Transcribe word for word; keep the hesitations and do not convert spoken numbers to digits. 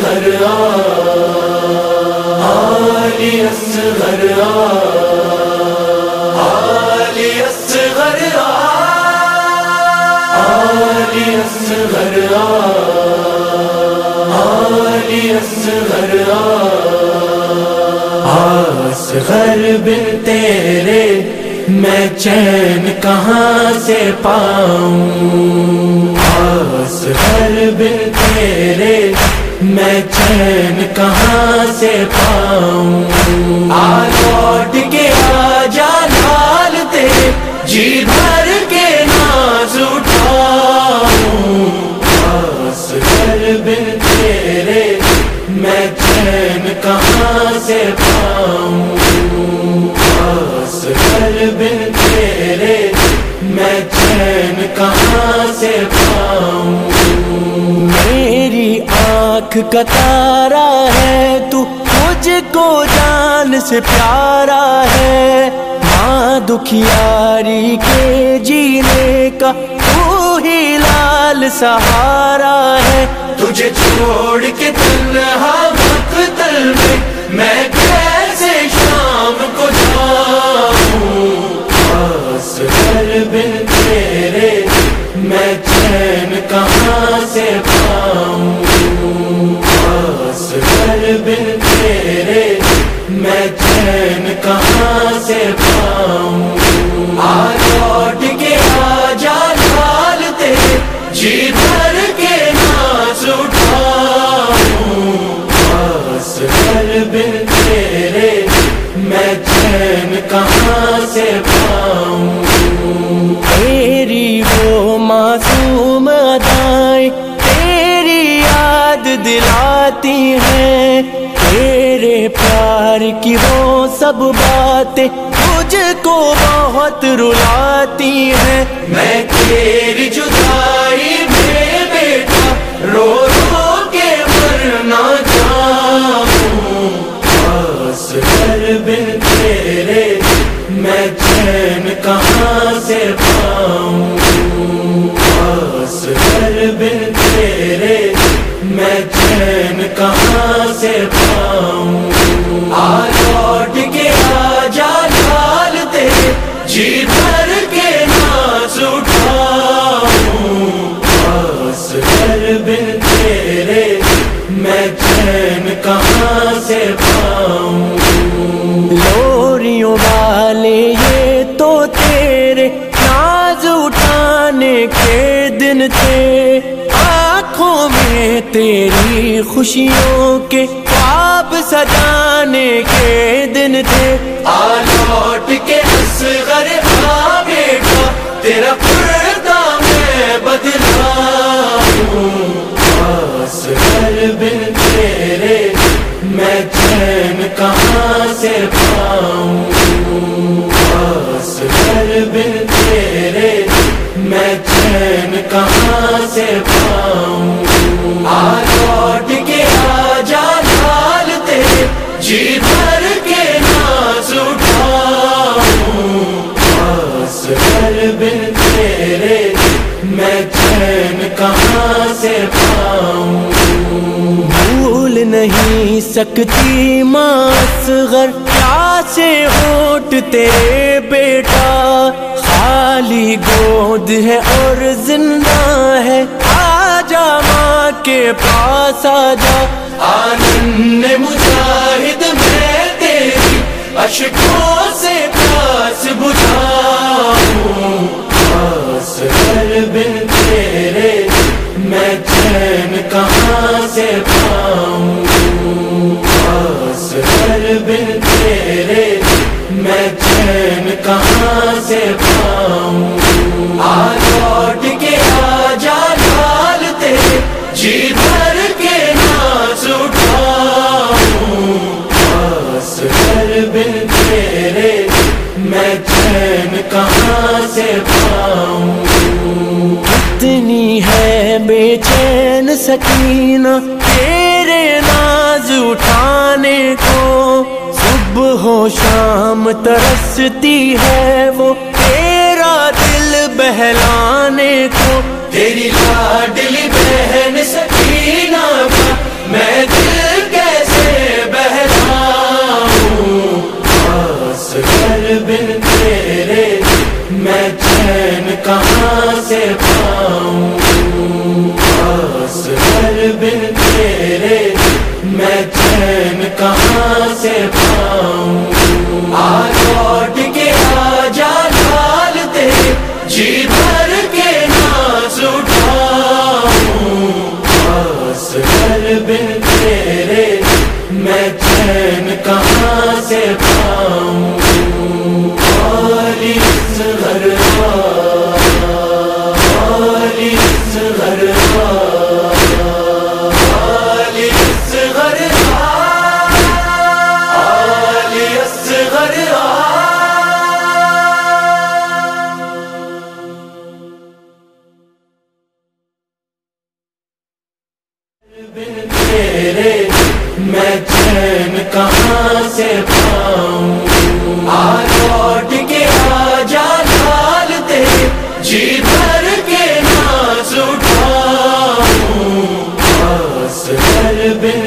اصغر آل اصغر آل اصغر آل اصغر آل اصغر اصغر بن تیرے میں چین کہاں سے پاؤں، اصغر بن تیرے میں چین کہاں سے پاؤں، آ لوٹ کے آ جا لال تیرے جی بھر کے ناز اٹھاؤں، اصغر بن تیرے میں چین کہاں سے پاؤں، اصغر بن تیرے میں چین کہاں سے پاؤں، میری آنکھ کا تارا ہے تو مجھ کو جان سے پیارا ہے، ماں دکھیاری کے جینے کا تو ہی لال سہارا ہے، تجھے چھوڑ کے تنہا مقتل میں میں کیسے شام کو جاؤں، اصغر بن تیرے میں چین کہاں سے پاؤں، اصغر بن تیرے میں چین کہاں سے پاؤں، آ لوٹ کے آ جا لال تیرے جی بھر کے ناز اٹھاؤں، اصغر بن تیرے میں چین کہاں سے پاؤں، تیری وہ معصوم ادائیں تیری یاد دلاتی ہیں، تیرے پیار کی وہ سب باتیں مجھ کو بہت رلاتی ہیں، میں تیری جدائی میں بیٹا رو رو کے مرنا چاہوں، اصغر بن تیرے میں چین کہاں سے پاؤں، اصغر بن تیرے میں چین کہاں سے پاؤں، آ لوٹ کے آ جا لال تیرے جی بھر کے ناز اٹھاؤں، اصغر بن تیرے میں چین کہاں سے پاؤں، لوریوں والے یہ تو تیرے ناز اٹھانے کے دن تھے، آنکھوں میں تیری خوشیوں کے خواب سجانے کے دن تھے، آ لوٹ کے اصغر آ بیٹا تیرا پردہ میں بدلاؤں، اصغر بن تیرے میں چین کہاں سے پاؤں، اصغر بن تیرے میں چین کہاں سے پاؤں، آ لوٹ کے آ جا لال تیرے جی بھر کے ناز اٹھاؤں، اصغر بن تیرے میں چین کہاں سے پاؤں، بھول نہیں سکتی ماں اصغر پیاسے ہونٹ تیرے بیٹا، خالی گود ہے اور زندہ ہے، آ جا ماں کے پاس آ جا، آنن مجاہد میں تیری اشکوں سے پیاس بجھاؤں، اصغر بن تیرے میں چین کہاں سے پاؤں، اصغر بن تیرے میں چین کہاں سے پاؤں، آ لوٹ کے آ جا لال تیرے جی بھر کے ناز اٹھاؤں، اصغر بن تیرے میں چین کہاں سے پاؤں، اتنی ہے بے چین سکینہ تیرے ناز اٹھانے کو، صبح و شام ترستی ہے وہ تیرا دل بہلانے کو، تیری لاڈلی بہن سکینہ کا میں تیرے میں چین کہاں سے پاؤں. آ لوٹ کے آ جا لال تیرے جی بھر کے ناز اٹھاؤں. پاس کر بن تیرے میں چین کہاں سے پاؤں. والی اصغر والی اصغر والی اصغر والی اصغر بن تیرے میں چین کہاں سے پاؤں. آ لوٹ کے آ جا لال تیرے جی بھر کے ناز اٹھاؤں. پاس کر بن